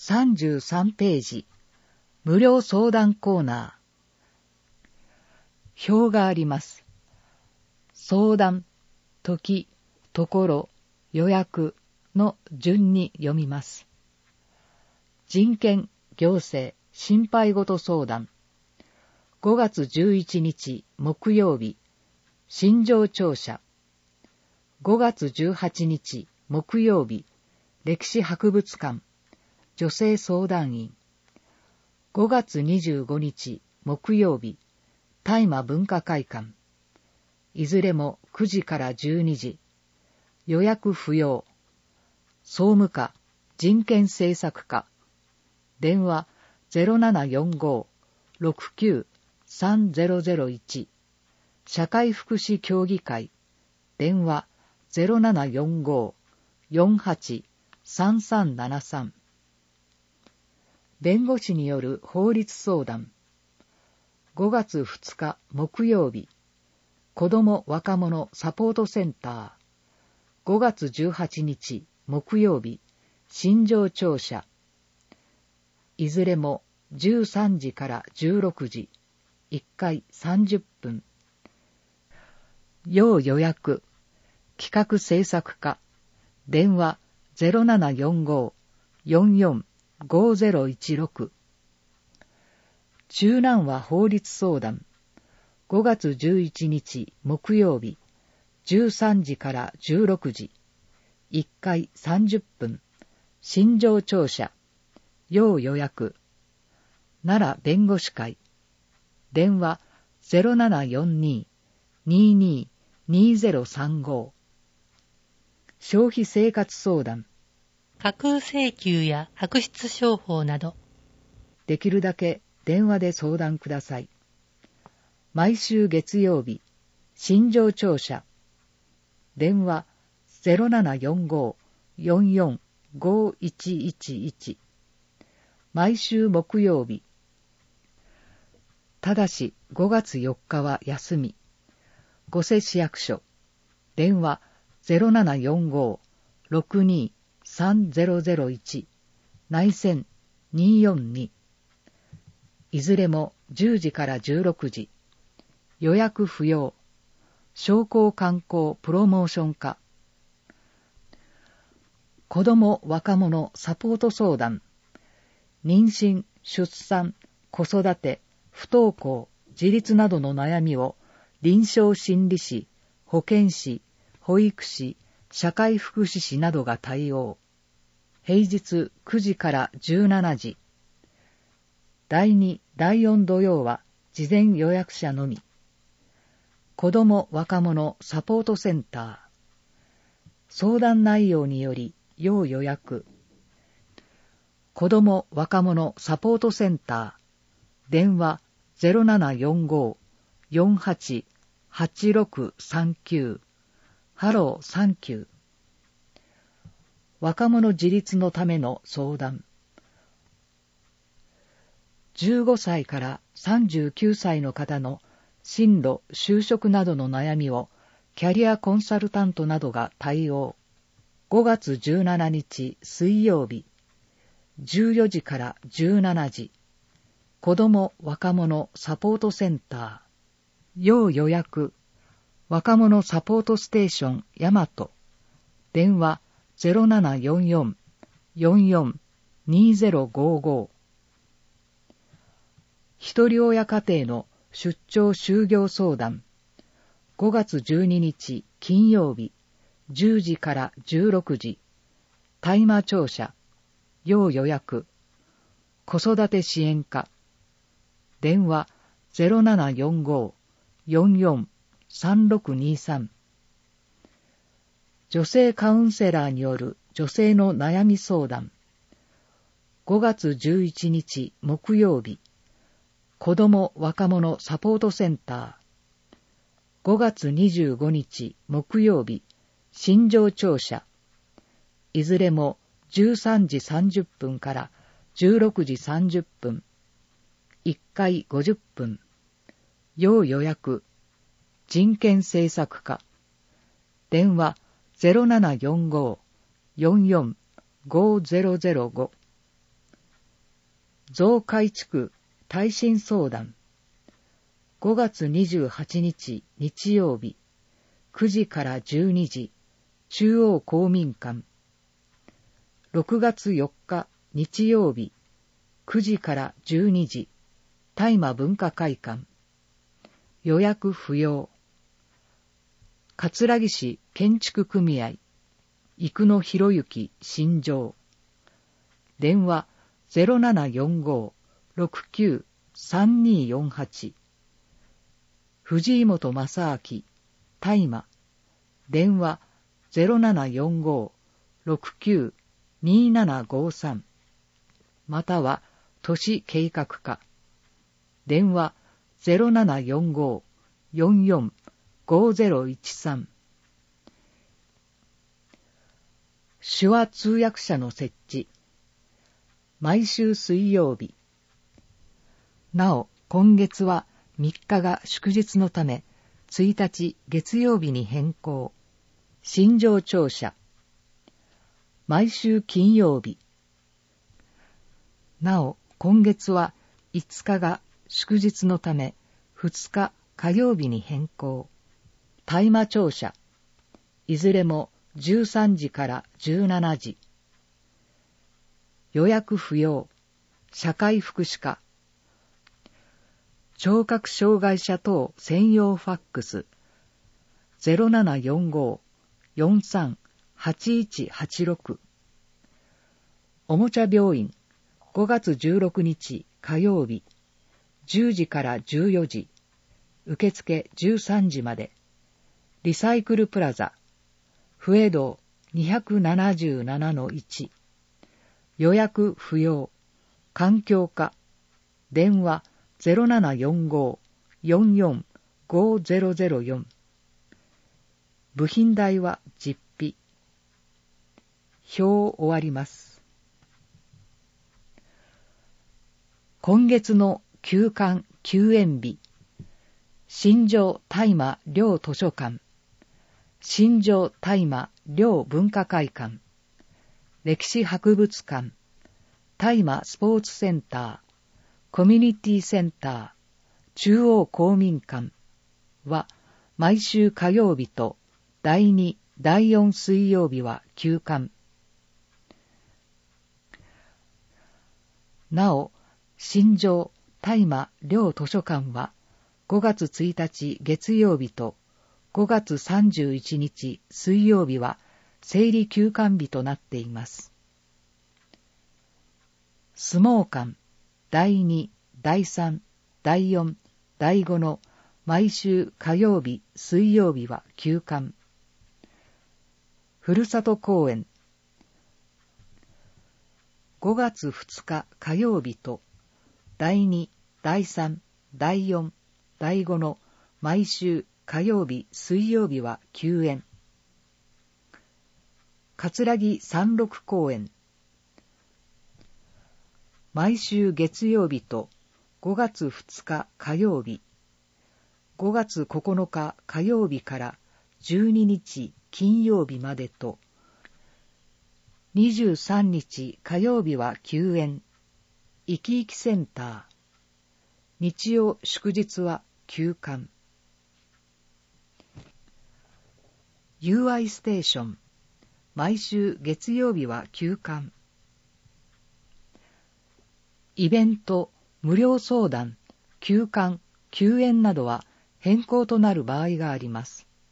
33ページ、無料相談コーナー。表があります。相談、時、ところ、予約の順に読みます。人権、行政、心配事相談。5月11日木曜日、心情聴者。5月18日木曜日、歴史博物館、女性相談員。5月25日木曜日、大麻文化会館。いずれも9時から12時。予約不要。総務課、人権政策課。電話 0745-69-3001。社会福祉協議会。電話 0745-48-3373。弁護士による法律相談。5月2日木曜日、子ども若者サポートセンター。5月18日木曜日、心情聴者。いずれも13時から16時、1回30分。要予約、企画制作課。電話 0745-445016。中南和法律相談。5月11日木曜日、13時から16時、1回30分。心情聴者。要予約。奈良弁護士会。電話 0742-222035。消費生活相談。 架空請求や悪質商法など。 できるだけ電話で相談ください。毎週月曜日、心情聴者。電話 0745-445111。毎週木曜日。ただし5月4日は休み。御所市役所。電話 0745-623001。内線242。いずれも10時から16時。予約不要。商工観光プロモーション課。子ども若者サポート相談。妊娠、出産、子育て、不登校、自立などの悩みを臨床心理士、保健師、保育士、社会福祉士などが対応。平日9時から17時。第2、第4土曜は事前予約者のみ。子ども若者サポートセンター。相談内容により要予約。子ども若者サポートセンター。電話 0745-48-8639。ハローサンキュー。若者自立のための相談。15歳から39歳の方の進路、就職などの悩みをキャリアコンサルタントなどが対応。5月17日水曜日、14時から17時。子ども若者サポートセンター。要予約。若者サポートステーション大和。電話 0744-442055。一人親家庭の出張就業相談。5月12日金曜日、10時から16時。大麻庁舎。要予約。子育て支援課。電話 0745-443623。女性カウンセラーによる女性の悩み相談。5月11日木曜日、子ども若者サポートセンター。5月25日木曜日、心情聴者。いずれも13時30分から16時30分。1回50分。要予約。人権政策課。電話 0745-445005。 増改築耐震相談。5月28日日曜日、9時から12時、中央公民館。6月4日日曜日、9時から12時、大麻文化会館。予約不要。葛城市建築組合、生野博之新城。電話0745-693248。藤井本正明、大麻。電話0745-692753。または都市計画課。電話0745-445013。手話通訳者の設置。毎週水曜日。なお、今月は3日が祝日のため、1日月曜日に変更。新庄庁舎。毎週金曜日。なお、今月は5日が祝日のため、2日火曜日に変更。大麻庁舎。いずれも13時から17時。予約不要。社会福祉課。聴覚障害者等専用ファックス。0745-438186。おもちゃ病院。5月16日火曜日。10時から14時。受付13時まで。リサイクルプラザ。不江道 277-1。予約不要。環境課。電話0745-445004。部品代は実費。表を終わります。今月の休館休園日。新庄大麻両図書館。新庄大麻両文化会館。歴史博物館。大麻スポーツセンター。コミュニティセンター。中央公民館は毎週火曜日と第2、第4水曜日は休館。なお、新庄大麻両図書館は5月1日月曜日と5月31日水曜日は整理休館日となっています。相撲館第2、第3、第4、第5の毎週火曜日、水曜日は休館。ふるさと公園5月2日火曜日と第2、第3、第4、第5の毎週火曜日、水曜日は休園。葛城山麓公園毎週月曜日と5月2日火曜日、5月9日火曜日から12日金曜日までと、23日火曜日は休園、いきいきセンター、日曜祝日は休館。UI ステーション、毎週月曜日は休館。イベント、無料相談、休館、休園などは変更となる場合があります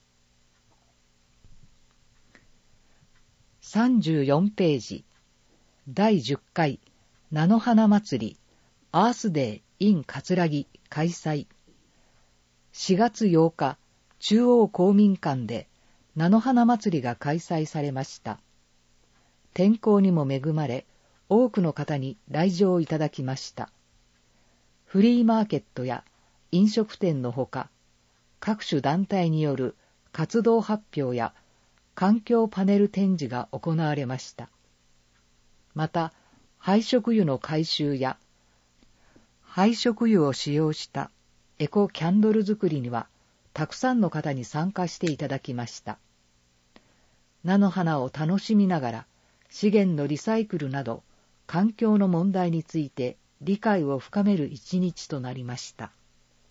。34ページ、第10回菜の花祭り、アースデー in 葛城開催。4月8日、中央公民館で菜の花祭りが開催されました。天候にも恵まれ、多くの方に来場いただきました。フリーマーケットや飲食店のほか、各種団体による活動発表や環境パネル展示が行われました。また、廃食油の回収や、廃食油を使用したエコキャンドル作りには、たくさんの方に参加していただきました。菜の花を楽しみながら、資源のリサイクルなど、環境の問題について理解を深める一日となりました。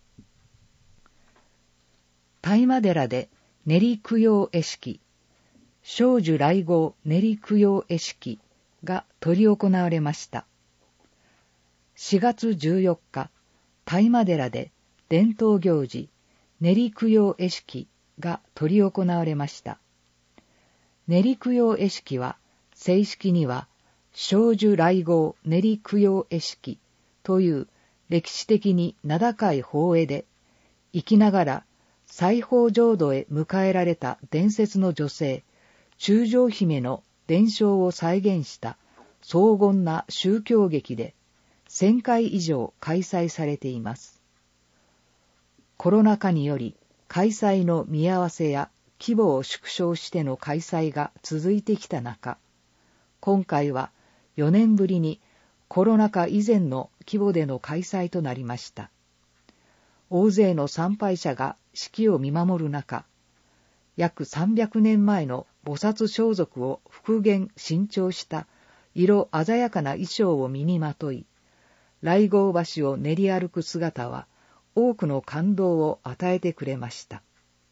當麻寺で練り供養会式、聖樹来迎練り供養会式が執り行われました。4月14日、當麻寺で伝統行事、練り供養会式が執り行われました。練り供養会式は、正式には、聖樹来迎練り供養会式という歴史的に名高い法会で、生きながら西方浄土へ迎えられた伝説の女性、中将姫の伝承を再現した荘厳な宗教劇で、1000回以上開催されています。コロナ禍により開催の見合わせや規模を縮小しての開催が続いてきた中、今回は4年ぶりにコロナ禍以前の規模での開催となりました。大勢の参拝者が式を見守る中、約300年前の菩薩装束を復元新調した色鮮やかな衣装を身にまとい、来迎橋を練り歩く姿は多くの感動を与えてくれました。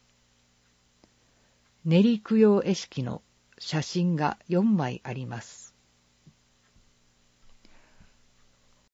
練り供養会式の写真が4枚あります。